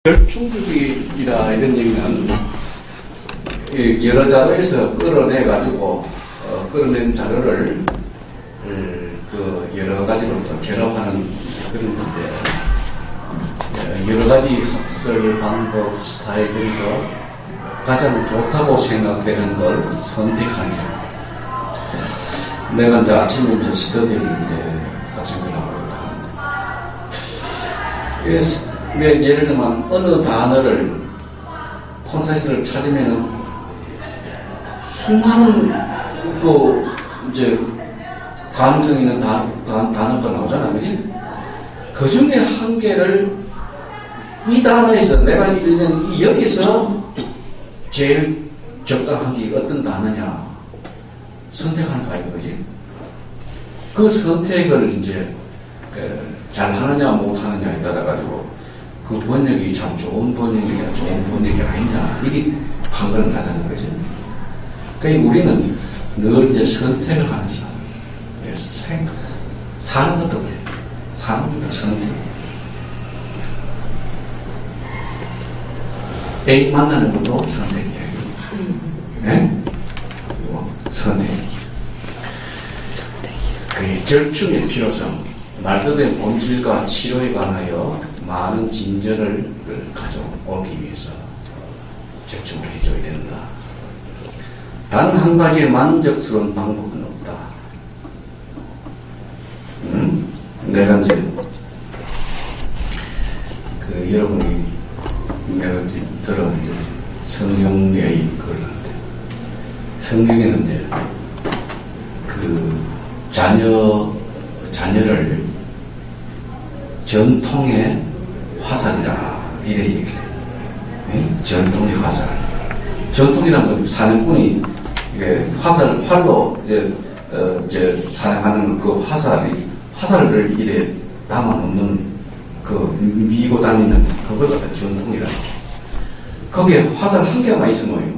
절충적이라 이런 얘기는 여러 자료에서 끌어내가지고 끌어낸 자료를 그 여러 가지로 또 결합하는 그런 건데, 여러 가지 학설 방법 스타일들에서 가장 좋다고 생각되는 걸 선택하는 게, 내가 이제 아침에 이제 스터디를 이제 학생들 하고 있다. 예를 들면 어느 단어를 콘센트를 찾으면은 수많은 그 이제 가능성 있는 단어가 나오잖아요, 그지? 그 중에 한 개를 이 단어에서 내가 읽는 이 여기서 제일 적당한 게 어떤 단어냐 선택하는 거야, 그지? 그 선택을 이제 잘 하느냐 못 하느냐에 따라 가지고 그 번역이 참 좋은 번역이냐 좋은 번역이 아니냐 이게 판가름 나자는 거죠. 그러니까 우리는 늘 이제 선택을 하는 사람. 사는 것도 그래. 사는 것도 선택. A 만나는 것도 선택이에요. 네? 선택이에요. 그 절충의 필요성, 말뜻의 본질과 치료에 관하여 많은 진전을 가져오기 위해서 절충을 해줘야 된다. 단 한 가지의 만족스러운 방법은 없다. 내가 이제 그 여러분이 내가 들어 성경계의 글 하는데, 성경에는 이제 그 자녀를 전통의 화살이라 이래 얘기를 해요. 전통의 화살. 전통이란 건 사냥꾼이 활로 이제 사냥하는 그 화살을 이래 담아놓는 그 미고 다니는 그걸 갖다 전통이라. 거기에 화살 한 개만 있으면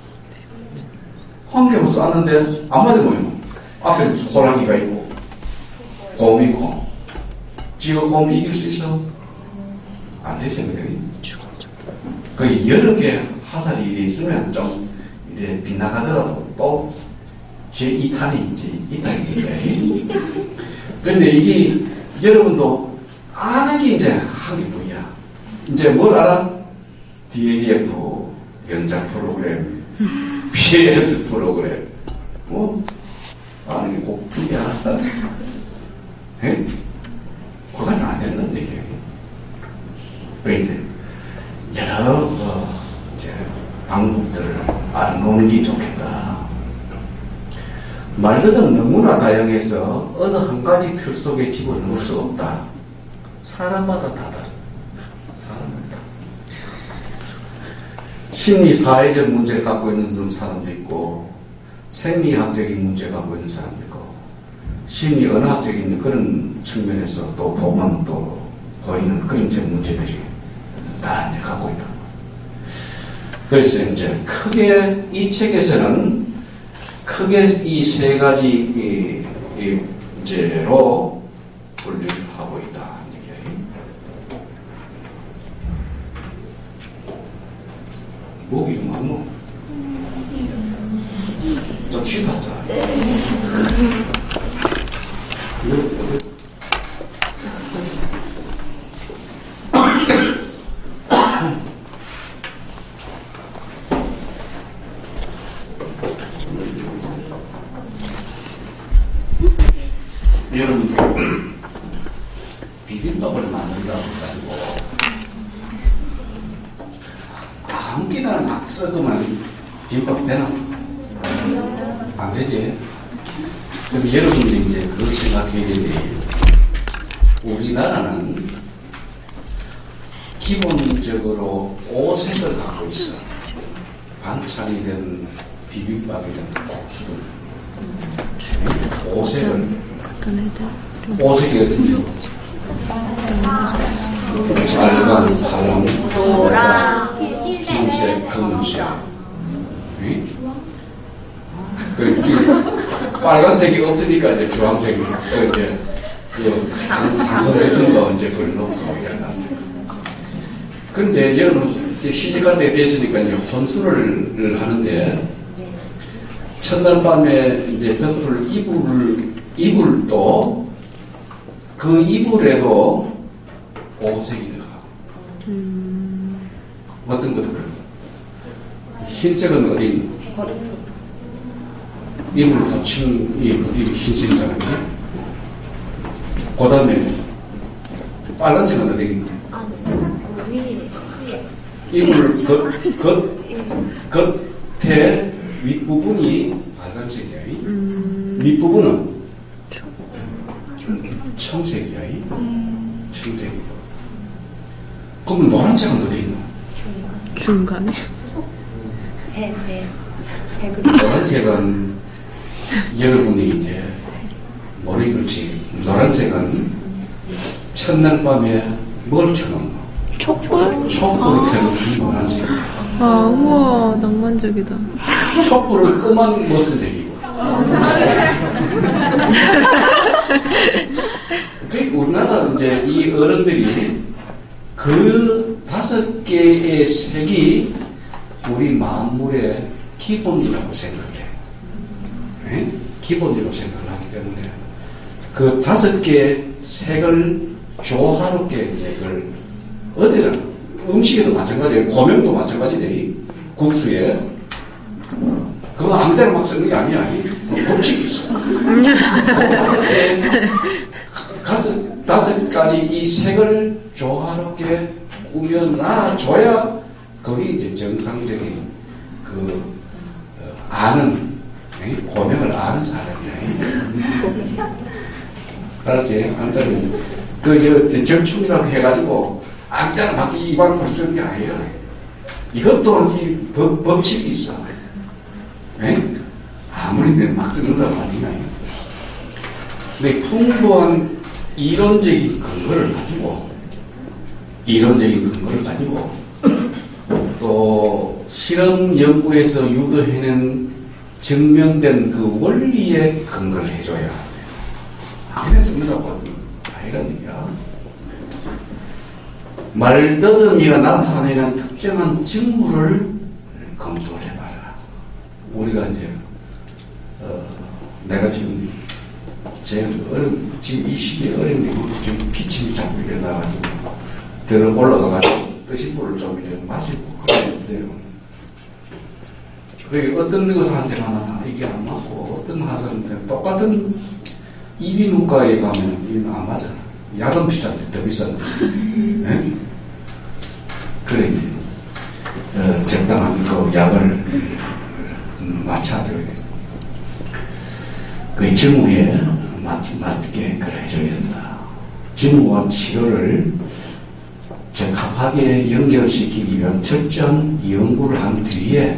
한 개만 쐈는데 안 맞으면 앞에 호랑이가 있고 곰이 있고 지가 곰이 이길 수 있어? 안 되죠, 그게. 그 여러 개 화살이 있으면 좀 이제 빗나가더라도 또 제2탄이 이제 있다는 얘기예요. 그런데 이게 여러분도 아는 게 이제 한 개 뿐이야. 이제 뭘 알아? DAF, 연장 프로그램, BS 프로그램, 아는 게 꼭 뿐이야. 예? 그거는 안 됐는데, 이게. 이제 여러 이제 방법들을 알아놓는 게 좋겠다. 말들은 너무나 다양해서 어느 한 가지 틀 속에 집어넣을 수 없다. 사람마다 다 다르다. 사람마다. 심리 사회적 문제를 갖고 있는 사람도 있고, 생리학적인 문제를 갖고 있는 사람도 있고, 심리 언어학적인 그런 측면에서 또 보면 또 보이는 그런 문제들이 다 이제 갖고 있다. 그래서 이제 크게 이 책에서는 크게 이 세 가지 문제로 분류를 하고 있다. 목이 좀 안 먹어. 좀 쉬다 하자. 여러분들 비빔밥을 만든다고 해가지고 아무기나 막 섞으면 비빔밥 되나? 안 되지. 그럼 여러분들이 이제 그걸 생각해야 되는데, 우리나라는 기본적으로 5색을 갖고 있어. 반찬이든 비빔밥이든 국수든 5색을. 5색이거든요. 빨강, 파랑, 노랑, 흰색, 검은색. 빨간색이 없으니까 이제 주황색이 이제 당근 같은 거 이제 그걸 넣고 이러다. 그 근데 여러분 이제 시집갈 때 됐으니까 이제 혼수를 하는데 첫날 밤에 이제 덮을 이불 또 그 이불에도 보호색이 들어가. 어떤 것들? 흰색은 어디 있노? 이불 닫힌 이 흰색이잖아요. 그 다음에 빨간색은 어디 있노? 이불 겉에 윗부분이 빨간색이야. 밑부분은 청색이야. 청색. 그럼 노란색은 어디 있노? 중간에. 노란색은 여러분이 이제 모르겠지. 노란색은 첫날 밤에 뭘 켜놓노? 촛불? 촛불을 켜놓는 노란색. 아, 우와, 낭만적이다. 촛불은 끄만 무슨 색이고. 우리나라 이제 이 어른들이 그 5개의 색이 우리 만물의 기본이라고 생각해. 네? 기본이라고 생각을 하기 때문에 그 5개의 색을 조화롭게 이제 그걸 어디다 음식에도 마찬가지예요. 고명도 마찬가지돼. 국수에 그거 아무 데나 막 쓰는 게 아니야. 법칙이 있어. 다섯 가지 이 색을 조화롭게 꾸며놔줘야 거기 이제 정상적인 그 아는 고명을 아는 사람이야. 알았지? 아무튼 그 절충이라고 해가지고 아무 데나 막 이발로 쓰는 게 아니에요. 이것도 이 법칙이 있어. 아무리 막 쓰는다고 아니냐. 근데 풍부한 이론적인 근거를 가지고 또 실험 연구에서 유도해낸 증명된 그 원리에 근거를 해줘야 돼. 아무리 쓴다고 아니란 얘기야. 말더듬이가 나타내는 특정한 징후를 검토를 해봐라. 우리가 이제 내가 지금 지금 이 시기에 어려운 게 지금 기침이 자꾸 이렇게 나가지고 들어 올라가가지고 뜨신 물을 좀 이렇게 마시고 그러는데요. 그게 어떤 의사한테 가면 이게 안 맞고 어떤 의사한테 똑같은 이비인후과에 가면 이는 안 맞아. 약은 비싼데 더 비싼데. 네? 그래 이제 적당한 그 약을 맞춰줘야 돼. 그 증후에 맞게 해줘야 된다. 증후와 치료를 적합하게 연결시키기 위한 철저한 연구를 한 뒤에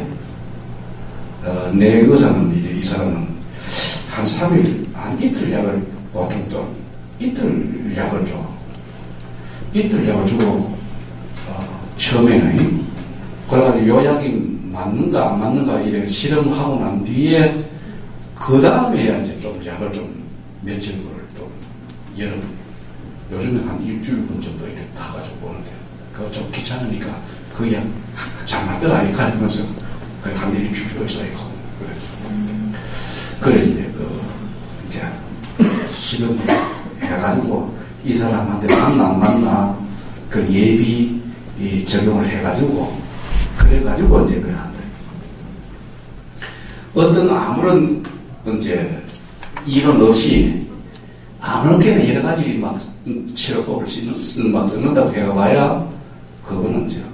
내 의사는 이제 이 사람은 한 3일, 한 이틀 약을 보통 또 이틀 약을 줘. 이틀 약을 주고 처음에는 그래가지고 요 약이 맞는가 안 맞는가 이래 실험하고 난 뒤에 그 다음에 이제 좀 약을 좀 며칠 분을 또 여러분 요즘에 한 일주일분 정도 이렇게 다 가지고 보는데 그거 좀 귀찮으니까 그 약 잘 맞더라 이렇게 하면서 그래 한 일주일 있어 있고 그래 이제 이제 실험을 해가지고 이 사람한테 맞나 안 맞나 그 예비 적용을 해가지고 그래가지고 이제 그걸 한다. 어떤 아무런 이제 이론 없이 아무렇게나 여러 가지 막 치료법을 쓴다고 해봐야 그거는 이제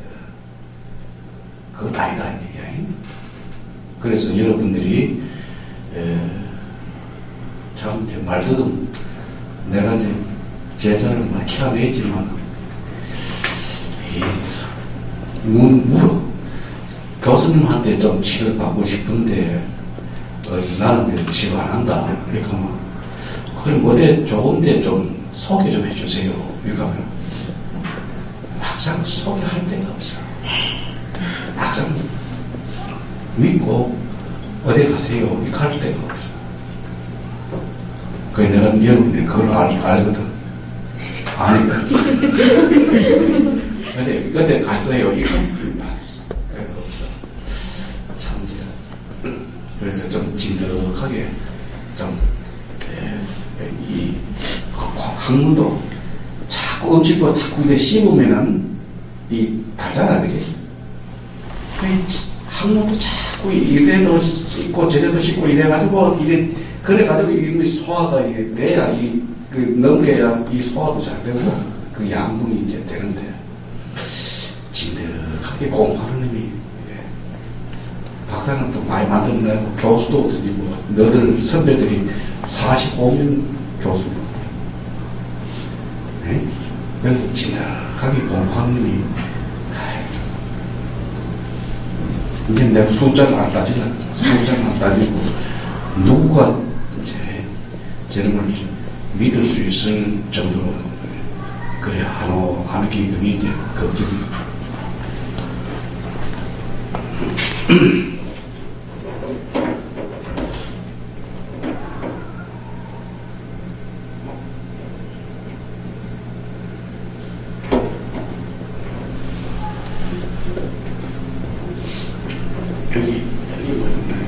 그건 아니다 이 얘기야. 그래서 여러분들이 참 말들은 내가 이제 제자를 막 키워냈지만 물어 교수님한테 좀 치료받고 싶은데 나는 왜 치료 안 한다. 이렇게 하면 그럼 어디 좋은데 좀 소개 좀 해주세요. 이렇게 하면 항상 소개할 데가 없어. 항상 믿고 어디 가세요. 이렇게 할 데가 없어. 그래 내가 여러분들이 그걸 알거든. 아니거든. 어디 갔어요? 이거 봤어. 참, 그래서 좀 진득하게, 좀, 이 학문도 자꾸 음식도 자꾸 이제 씹으면은, 달잖아, 그지? 학문도 자꾸 이래도 씹고 저래도 씹고 이래가지고, 그래가지고 이 소화가 이게 돼야, 넘겨야 이 소화도 잘 되고, 그 양분이 이제 되는데, 진득하게 공부하는 놈이, 박사는 또 많이 만들어내고, 교수도 어떤지 뭐, 너들 선배들이 45년 교수로. 네? 그래서 진득하게 공부하는 놈이, 이제 내가 숫자를 안 따지려. 숫자를 안 따지고, 누구가 저런 걸 믿을 수 있을 정도로, 그래, 하는 게 그게 이제 걱정이다. 여기 뭐였나?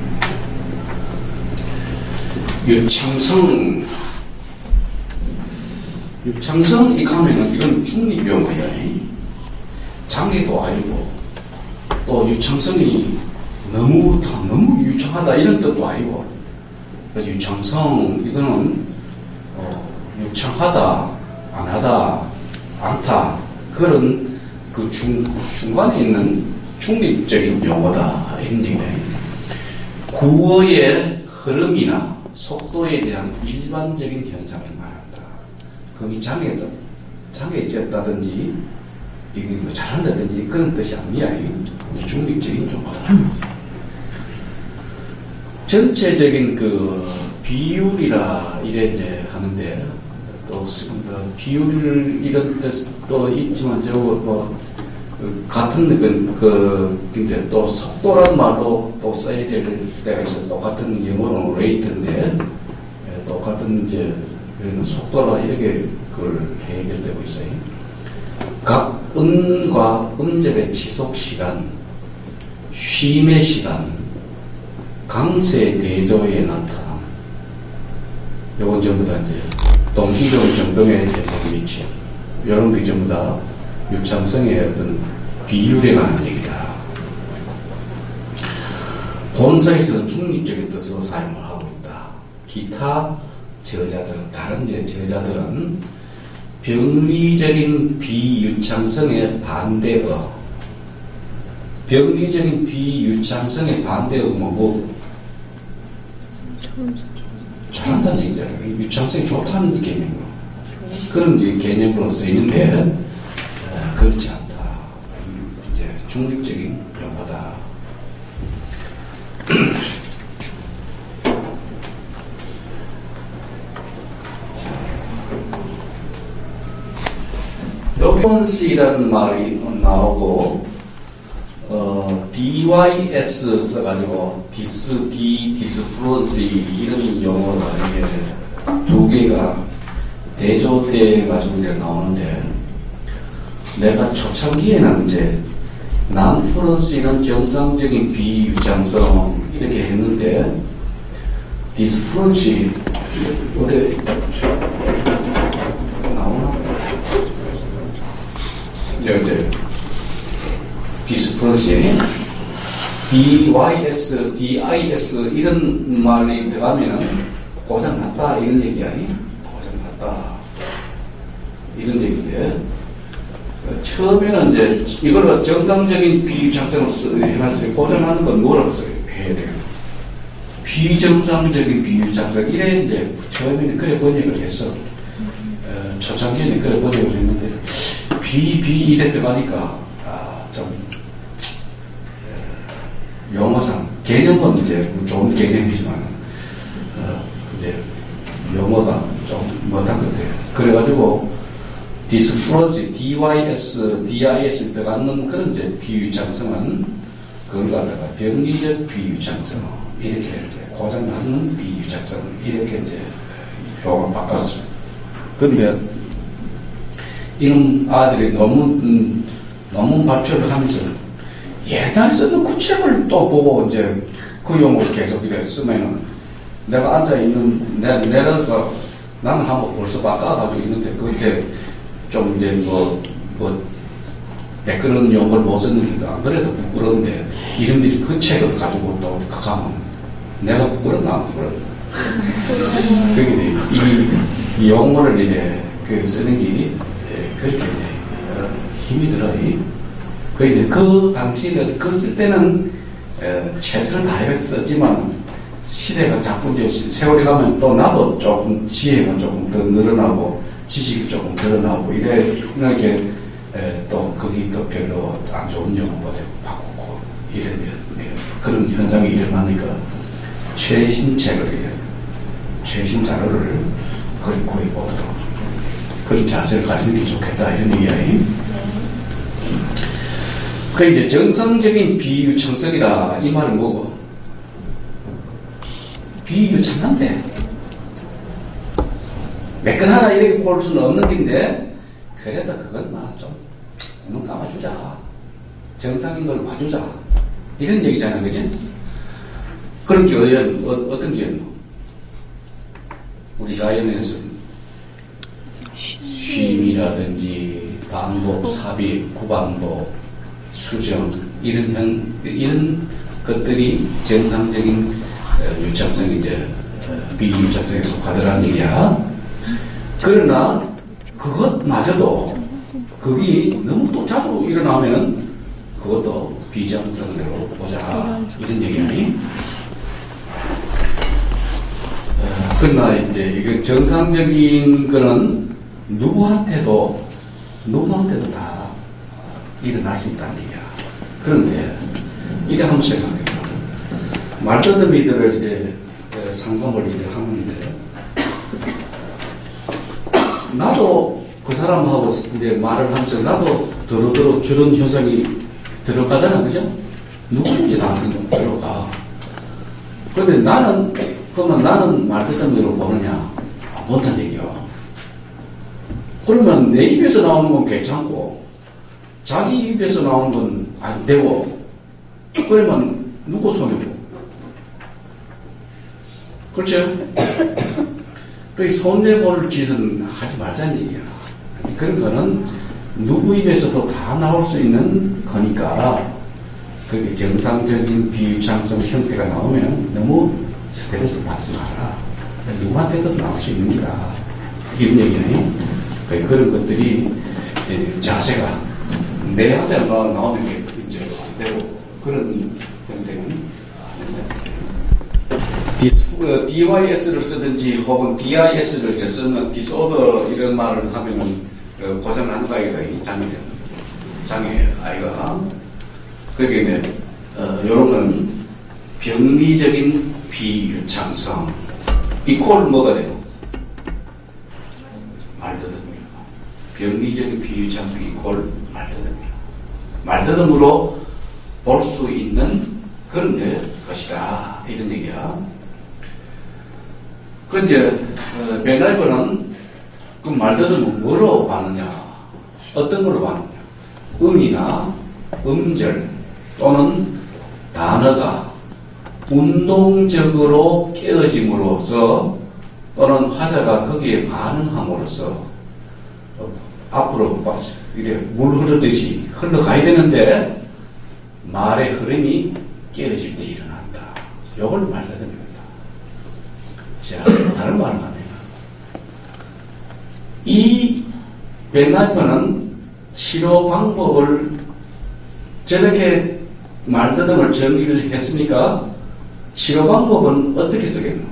유창성 이 가면은 이건 중립용어야. 장애도 아니고 또 유창성이 너무 유창하다 이런 뜻도 아니고, 유창성 이거는 유창하다, 안하다, 않다 그런 그 중간에 있는 중립적인 용어다 이런 얘기네. 구어의 흐름이나 속도에 대한 일반적인 현상을 말한다. 거기 장애있다든지 이게 뭐 잘한다든지 그런 뜻이 아니야. 중립적인 용어다. 전체적인 그 비율이라 이래 이제 하는데, 또 비율 이런 뜻도 있지만 뭐 같은 근데 또 속도란 말로 또 써야 될 때가 있어. 똑같은 영어로는 레이트인데, 똑같은 이제 속도라 이렇게 그걸 해결되고 있어요. 각 음과 음절의 지속 시간, 쉼의 시간, 강세 대조의 나타남. 요건 전부 다 이제 동시적 정동의 위치. 이런 게 전부 다 유창성의 어떤 비율에 관한 얘기다. 본서에서는 중립적인 뜻으로 사용을 하고 있다. 기타 다른 저자들은 병리적인 비유창성의 반대어, 병리적인 비유창성의 반대어가 뭐 잘한다는 얘기다. 유창성이 좋다는 개념으로, 그런 개념으로 쓰이는데 그렇지 않다. 이제 중립적인 용어다. 디스프런시라는 말이 나오고, DYS 써가지고 디스프런시 이런 용어가 이게 두 개가 대조돼가지고 이제 나오는데, 내가 초창기에는 이제 난프런시는 정상적인 비유창성 이렇게 했는데, 디스프런시 어디 나오나? 여기 디스프런시 DYS, DIS 이런 말이 들어가면은 고장났다 이런 얘기야. 고장났다 이런 얘기인데, 처음에는 이제 이걸 정상적인 비유창성을 해놨어요. 고장나는 건 뭐라고 해야 돼요? 비정상적인 비유창성 이래 이제 처음에는 그래 번역을 했어. 초창기에는 그래 번역을 했는데 이래 들어가니까 좀 용어상 개념은 이제 좋은 개념이지만 이제 용어가 좀 못한 것 같아요. 그래가지고 디스프런시, DYS, DIS 들어가는 그런 이제 비유창성은 그걸 갖다가 병리적 비유창성 이렇게 이제 고장나는 비유창성 이렇게 이제 용어를 바꿨어요. 그런데 이런 아들이 너무 논문 발표를 하면서 예단에 쓰는 그 책을 또 보고 이제 그 용어를 계속 이래 쓰면은 내가 앉아있는, 내가 나는 한번 벌써 바꿔가지고 있는데 그때 좀 이제 매끄러운 용어를 못 쓰니까 안 그래도 부끄러운데 이름들이 그 책을 가지고 또 가면 내가 부끄럽나 안 부끄럽나. 그게 이 용어를 이제 쓰는 게 그렇게 이제 힘이 들어요. 그 이제 그 당시에 그 쓸 때는 최선을 다해서 썼지만 시대가 자꾸 이제 세월이 가면 또 나도 조금 지혜가 조금 더 늘어나고 지식이 조금 늘어나고 이렇게 또 거기 또 별로 안 좋은 용어가 되고 바꾸고 이런 그런 현상이 일어나니까 최신 자료를 거의 구해보도록 그런 자세를 가지는 게 좋겠다 이런 얘기야. 그 이제 정상적인 비유청성이라 이 말은 뭐고? 비유 참난데 매끈하다 이렇게 볼 수는 없는 건데 그래도 그건 좀 눈 감아주자. 정상인 걸 봐주자. 이런 얘기잖아, 그지? 그런 게 어떤 게 우리 가연에서 쉼이라든지 반복, 삽입, 구반복, 수정 이런 것들이 정상적인 유창성 이제 비유창성에 속하더라는 얘기야. 그러나 그것마저도 그게 너무 또 자주 일어나면 그것도 비정상으로 보자 이런 얘기야. 그러나 이제 이게 정상적인 거는 누구한테도 다 일어날 수 있다는 얘기야. 그런데 이래 한번 생각해봐. 말더듬이들을 이제 상담을 이제 하는데 나도 그 사람하고 이제 말을 하면서 나도 더러 저런 현상이 들어가잖아, 그죠? 누구든지 다 들어가. 그런데 그러면 나는 말더듬이로 보느냐? 안 본다는 얘기야. 그러면 내 입에서 나오는 건 괜찮고 자기 입에서 나오는 건 안 되고 그러면 누구 손해고? 그렇죠? 그 손해볼 짓은 하지 말자는 얘기야. 그런 거는 누구 입에서도 다 나올 수 있는 거니까 그게 정상적인 비유창성 형태가 나오면 너무 스트레스 받지 마라. 누구한테도 나올 수 있는 거라. 이런 얘기네. 그런 것들이 자세가 내한테 나오는 게 이제 안 되고 그런 형태는 DYS를 쓰든지 혹은 DIS를 이제 쓰면 디스오더 이런 말을 하면은 고장나는 거 아이가 이 장애 아이가 그게 이제 요런 거는 병리적인 비유창성 이퀄 뭐가 되고 말더듬이로 병리적인 비유창성 이퀄 말더듬으로 볼 수 있는 그런 것이다 이런 얘기야. 그 이제 벤라이버는 그 말더듬을 뭐로 봤느냐, 어떤 걸로 봤느냐, 음이나 음절 또는 단어가 운동적으로 깨어짐으로써 또는 화자가 거기에 반응함으로써 앞으로 이래 물 흐르듯이 흘러가야 되는데 말의 흐름이 깨어질 때 일어난다. 이걸 말더듬입니다. 자, 다른 말을 하면 이 벤라이퍼는 치료 방법을 저렇게 말더듬을 정의를 했으니까 치료 방법은 어떻게 쓰겠노?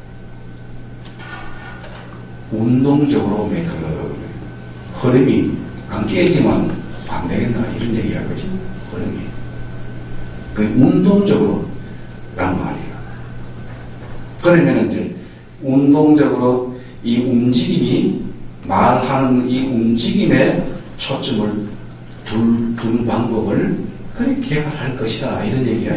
운동적으로 흐름이 안 깨지면 안 되겠나 이런 얘기야, 그치? 흐름이 그 운동적으로 란 말이야. 그러면 이제 운동적으로 이 움직임이 말하는 이 움직임에 초점을 두는 방법을 그렇게 개발할 것이다 이런 얘기야.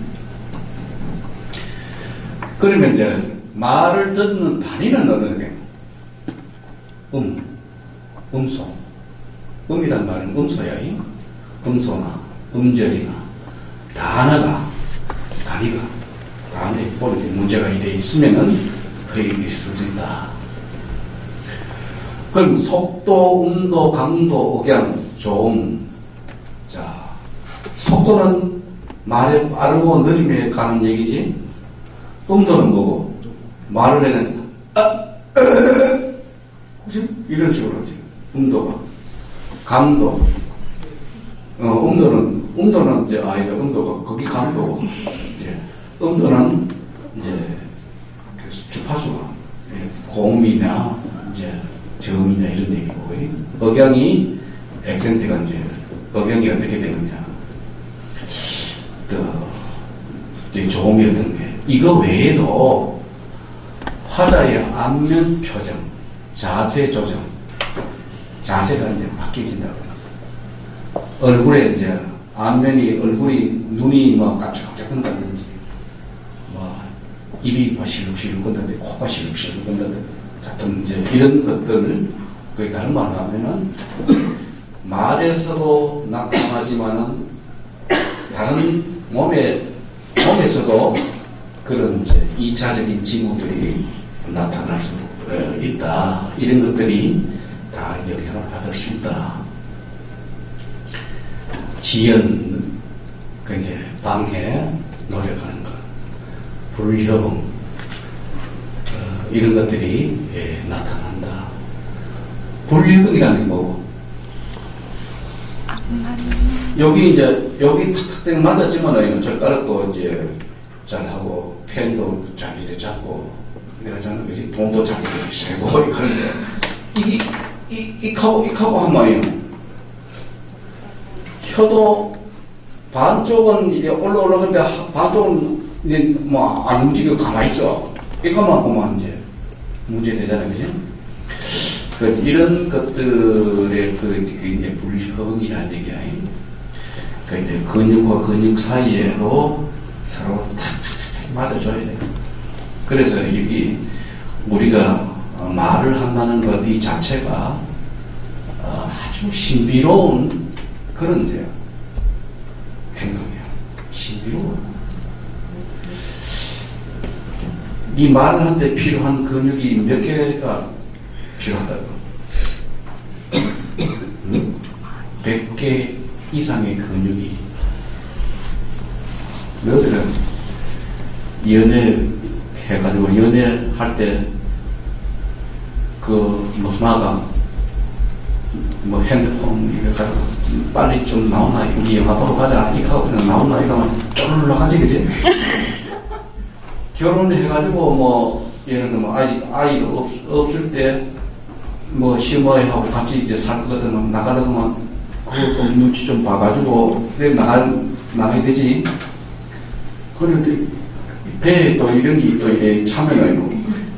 그러면 이제 말을 듣는 단위는 어느 게 음소. 음이란 말은 음소야. 음소나 음절이나 단어가 단어에 보는 문제가 이래 있으면은 거의 있을 수 있다. 그럼 속도, 음도, 강도, 억양, 조음. 자, 속도는 말에 빠르고 느림에 가는 얘기지. 음도는 뭐고? 말을 해는 그치? 이런 식으로 하지. 음도가. 강도. 음도는 이제 아이들 음도가 거기 강도고. 이제 음도는 이제 주파수가 고음이나 이제 저음이나 이런 얘기고, 억양이 액센트가 이제 억양이 어떻게 되느냐, 또 조음이 어떤 게, 이거 외에도 화자의 안면 표정, 자세 조정, 자세가 이제 바뀌어진다고. 얼굴에 이제 얼굴이 눈이 뭐 깜짝깜짝 한다든지, 뭐 입이 실룩실룩 건다든지, 코가 실룩실룩 건다든지, 같은 이제 이런 것들을 거의 다른 말로 하면은 말에서도 나타나지만은 다른 몸에서도 그런 이제 2차적인 징후들이 나타날 수 있다. 이런 것들이 다 영향을 받을 수 있다. 지연, 그 이제 방해, 노력하는 것, 불협응, 이런 것들이 나타난다. 불협응이라는 게 뭐고? 여기 탁탁 맞았지만 이거 젓가락도 이제 잘하고 펜도 잘 이래 잡고 내가 저는 그지 돈도 잘 이래 세고 그런데 이하고 한 말이에요. 혀도 반쪽은 이제 올라오는데 반쪽은 이제 뭐 안 움직이고 가만히 있어. 이것만 보면 이제 문제 되잖아요, 그지? 이런 것들의 이제 불협응이라는 얘기야. 이제 근육과 근육 사이에도 서로 탁탁탁 맞아줘야 돼. 그래서 여기 우리가 말을 한다는 것 이 자체가 아주 신비로운 그런 이제 행동이야. 신비로워. 이 말을 하는데 필요한 근육이 몇 개가 필요하다고? 100개 이상의 근육이. 너희들은 연애 해가지고 연애할 때 무슨 아가 뭐 핸드폰 이래가지고 빨리 좀 나오나, 우리 영화 보러 가자 이거 그냥 나오나 이거 쫄러 가지, 그지? 결혼해가지고 뭐 예를 들면 아이가 없을 때 뭐 시어머니하고 같이 이제 살 거거든. 나가려면 그거 눈치 좀 봐가지고 그래 나가야 되지. 그런데 배에 또 이런 게 또 이래 참여가 있고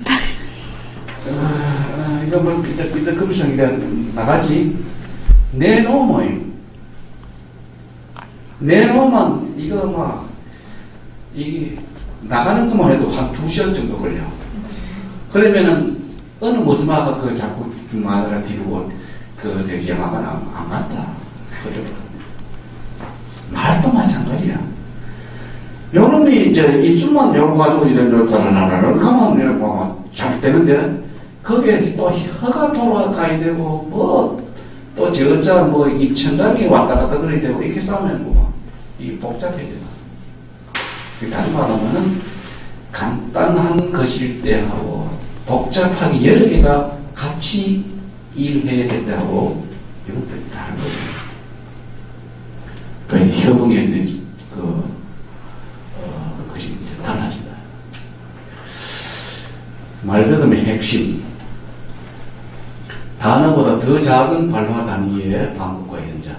이거 뭐 삐딱삐딱거리서 나가지. 내놓으면 이거 막 이게 나가는 것만 해도 한 2시간 정도 걸려. 그러면은 어느 모스마가 자꾸 마누라 뒤로 대지 영화가 안 갔다. 그죠? 말도 마찬가지야. 요놈이 이제 입술만 요거 가지고 이런 따라나라를 가만 이렇게 잘되는데 거기에 또 혀가 돌아가야 되고 또 저자 입천장이 왔다 갔다 그래야 되고 이렇게 싸우면 이게 복잡해져. 다른 말로 하면은 간단한 것일 때 하고 복잡하게 여러 개가 같이 일해야 된다고 이것들이 다른 거예요. 그러니까 협응에 대해서 그것이 이제 달라진다. 말더듬의 핵심. 단어보다 더 작은 발화 단위의 반복과 연장.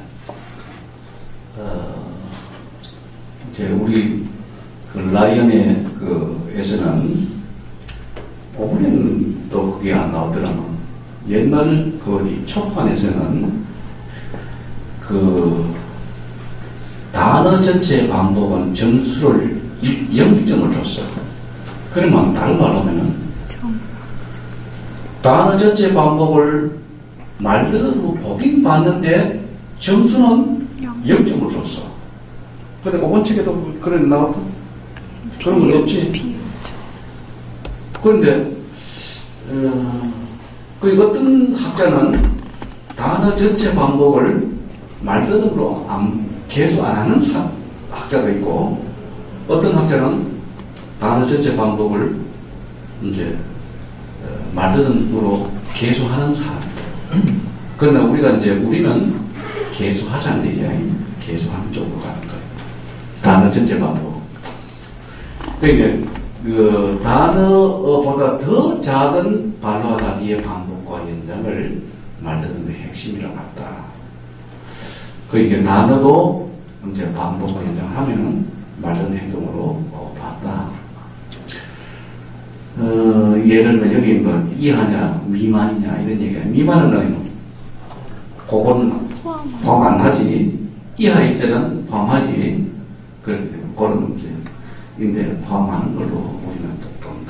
이제 우리 라이언의 에서는 오브는 또 그게 안 나오더라면 옛날 초판에서는 단어 전체 반복은 점수를 0점을 줬어. 그러면 다른 말로 하면은 단어 전체 반복을 말대로 보긴 봤는데 점수는 0점을 줬어. 근데 5번 책에도 그런 나왔다. 그런 건 없지. 그런데 그 어떤 학자는 단어 전체 반복을 말더듬으로 계속 안 하는 학자도 있고, 어떤 학자는 단어 전체 반복을 이제 말더듬으로 계속하는 사람. 그러나 우리는 계속하자는 얘기야. 계속하는 쪽으로 가는 거야. 단어 전체 반복. 그러니까 그 단어보다 더 작은 발화다디의 반복과 연장을 말더듬의 핵심이라고 한다. 그러니까 단어도 이제 반복과 연장하면은 말더듬 행동으로 봤다. 예를 들면 여기 뭐 이하냐 미만이냐 이런 얘기야. 미만은 그건 포함 안 하지. 이하일 때는 포함하지. 그런 문제인데 포함하는 걸로 우리는 또 본다.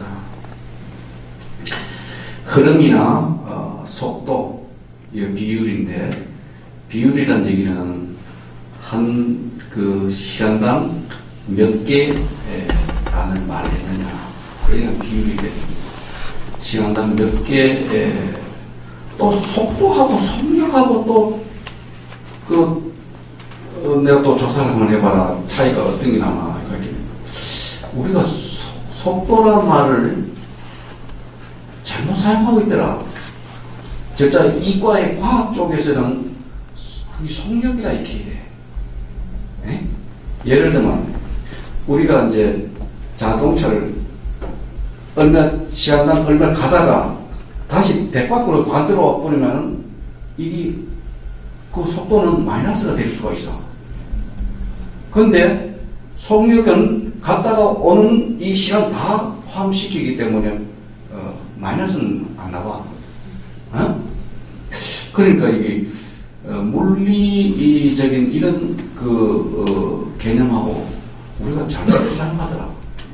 흐름이나 속도, 이 비율인데, 비율이란 얘기는 한 그 시간당 몇 개 단어를 말했느냐. 그러니까 비율이 돼. 시간당 몇 개, 또 속도하고 속력하고 또 내가 또 조사를 한번 해봐라. 차이가 어떤 게 나나. 우리가 속도란 말을 잘못 사용하고 있더라. 진짜 이과의 과학 쪽에서는 그게 속력이라 이렇게 해. 예를 들면 우리가 이제 자동차를 시간당 얼마 가다가 다시 대밖으로 반대로 와버리면은 이게 그 속도는 마이너스가 될 수가 있어. 근데 속력은 갔다가 오는 이 시간 다 포함시키기 때문에 마이너스는 안 나와. 그러니까 이게 물리적인 이런 개념하고 우리가 잘못 사용하더라.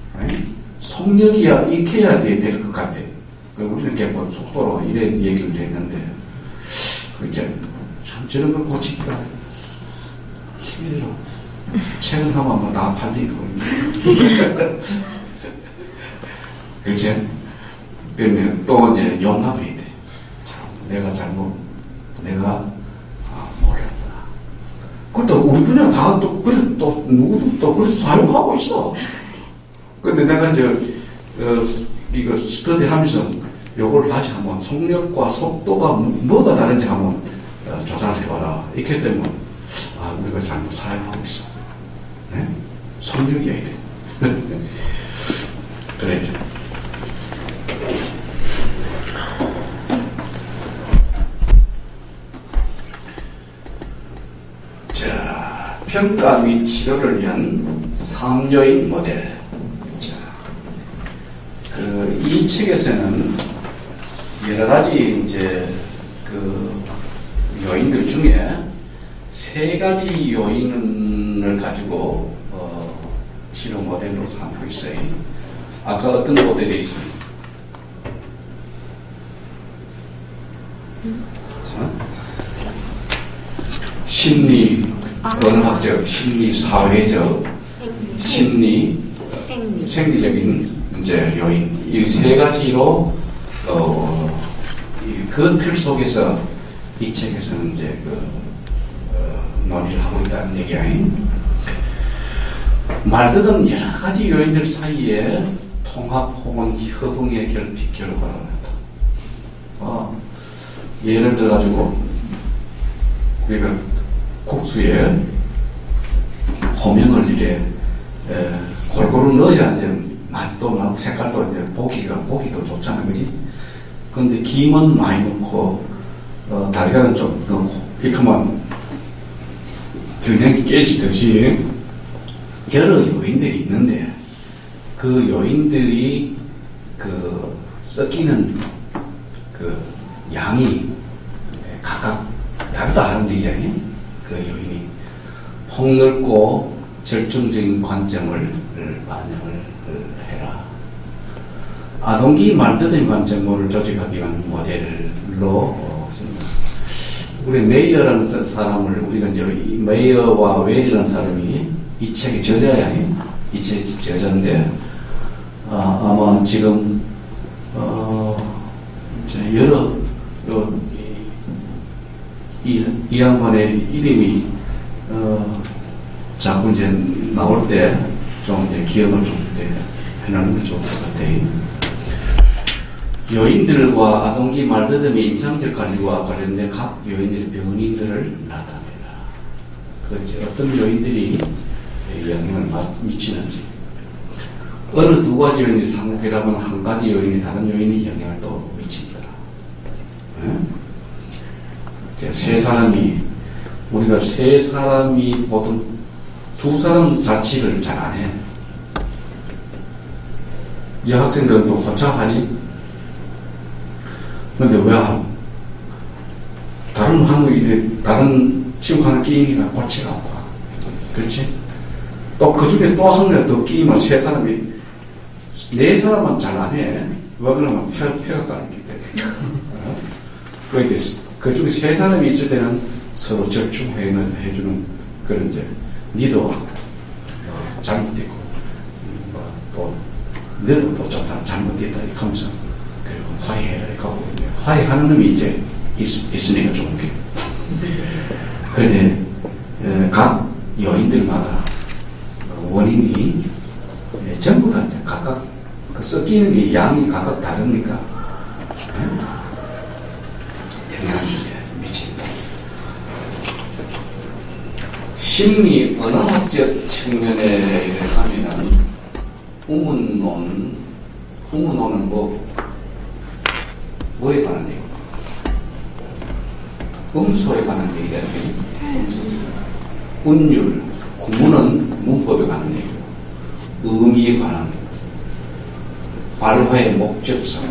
속력이야 익혀야 될 것 같아. 우리는 개본 속도로 이런 얘기를 했는데 이제 참 저런 걸 고치기가 힘들어. 책은 하면 뭐 다 팔리고. 그렇지? 그런데 또 이제 용납해야 돼. 참, 내가 몰랐다. 그것도 우리 분야 다 또 누구도 또 그래서 사용하고 있어. 근데 내가 이제, 이거 스터디 하면서 요걸 다시 한번 속력과 속도가 뭐가 다른지 한번 조사를 해봐라. 이렇게 되면, 우리가 잘못 사용하고 있어. 네? 속력이어야 돼. 그래, 이제. 자, 평가 및 치료를 위한 상요인 모델. 자, 이 책에서는 여러 가지 이제 요인들 중에 세 가지 요인을 가지고 치료 모델로 삼고 있어요. 아까 어떤 모델이 있어요? 심리, 언어학적, 심리, 사회적, 심리, 생리적인 이제 요인, 이 세 가지로 그 틀 속에서 이 책에서는 이제 논의를 하고 있다는 얘기야. 말더듬 여러 가지 요인들 사이에 통합 혹은 협응의 결핍 결과를 한다. 예를 들어가지고 우리가 국수에 호명을 이래 골고루 넣어야 이제 맛도 나고 색깔도 이제 보기도 좋잖아, 그지? 근데 김은 많이 넣고 달걀은 좀 넣고 이렇게 하면 균형이 깨지듯이 여러 요인들이 있는데 그 요인들이 섞이는 양이 각각 다르다 하는 얘기야. 그 요인이 폭넓고 절정적인 관점을 반영을 해라. 아동기 말더듬 관점을 조직하기 위한 모델로 씁니다. 우리 메이어라는 사람을 우리가 이제 이 메이어와 웰이라는 사람이 이 책의 저자야. 이 책의 저자인데 아마 지금 이제 여러 이 양반의 이름이 자꾸 이제 나올 때 좀 이제 기억을 좀 해놓는 게 좋을 것 같아요. 요인들과 아동기 말더듬이 임상적 관리와 관련된 각 요인들의 병인들을 나타내라. 그렇지. 어떤 요인들이 영향을 미치는지. 어느 두 가지 요인이 상호결합하면 한 가지 요인이 다른 요인이 영향을 또 미친다. 세 사람이, 우리가 세 사람이 보통 두 사람 자취를 잘 안 해. 여학생들은 또 혼자 하지. 근데 왜 하노? 다른 친구 하는 게임이가 골치가 아파. 그렇지? 또 그 중에 또 하나 더 게임을 세 사람이, 네 사람만 잘 안 해. 왜 그러면 폐가 따르기 때문에. 그러니까 그 중에 세 사람이 있을 때는 서로 절충해주는 그런 이제 니도 잘못됐고 또 너도 또 잘못됐다 이렇게 하면서 그리고 화해를 하고 화해하는 놈이 이제 있으니까 좋은 게. 그런데 각 요인들마다 원인이 전부 다 이제 각각 섞이는 게 양이 각각 다르니까 영향을 미친다. 심리 언어학적 측면에 가면은 우문론은 뭐에 관한 얘기? 음소에 관한 얘기가 아니에요. 운율, 구문은 문법에 관한 얘기고, 의미에 관한 얘기고, 발화의 목적성.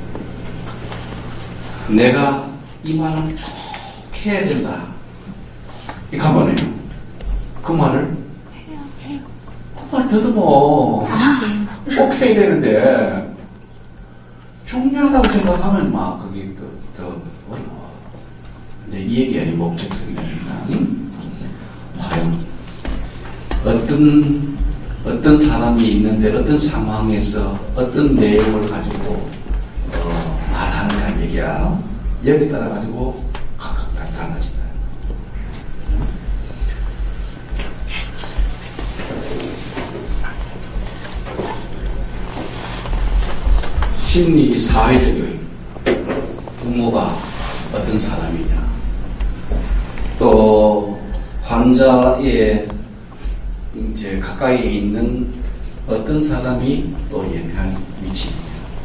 내가 이 말을 꼭 해야 된다. 이 가만해요. 그 말을 그 말 더듬어. 꼭 해야 되는데 중요하다고 생각하면 막 그게 더 어려워. 근데 이 얘기 아니 목적성이니까 과연 어떤 사람이 있는데 어떤 상황에서 어떤 내용을 가지고 말하느냐 얘기야. 여기에 따라 가지고 각각 다 달라진다. 심리 사회적 요인, 부모가 어떤 사람이냐, 또 환자의 이제 가까이 있는 어떤 사람이 또 영향을 미치느냐,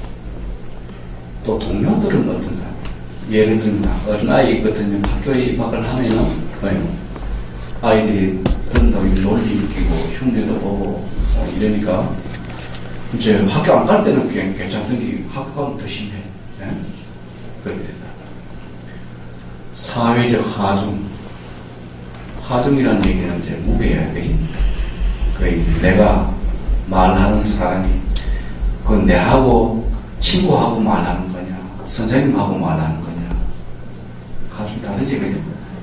또 동료들은 어떤 사람, 예를 들면 어린아이 같은 학교에 입학을 하면은 아이들이 듣는다고 논리 익히고 흉내도 보고 이러니까 이제 학교 안 갈 때는 그냥 괜찮던데 학교 가면 더 심해. 네? 그렇게 된다. 사회적 하중이라는 얘기는 이제 무게야, 그지? 내가 말하는 사람이 그건 내하고 친구하고 말하는 거냐, 선생님하고 말하는 거냐, 하중 다르지, 그죠?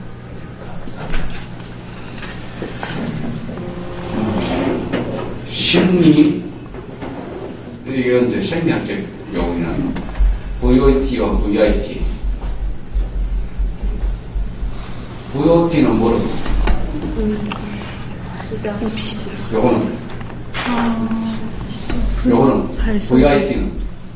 심리, 이건 이제 생리학적 용어는 VOT와 VIT. VOT는 뭐라고? 역시. 요거는 VIT는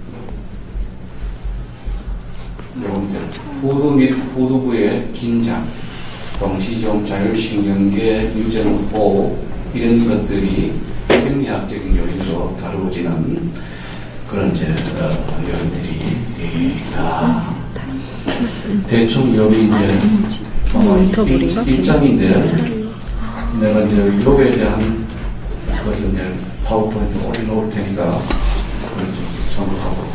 요건 이제 후두 및 후두부의 긴장, 동시종, 자율신경계, 유전호흡 이런 것들이 생리학적인 요인으로 다루어지는 그런 이제 요인들이 있다. 대충 여기 이제 일장인데 내가 이제 요에 대한 것은 이제 파워포인트 올려놓을 테니까 그걸 좀 참고하고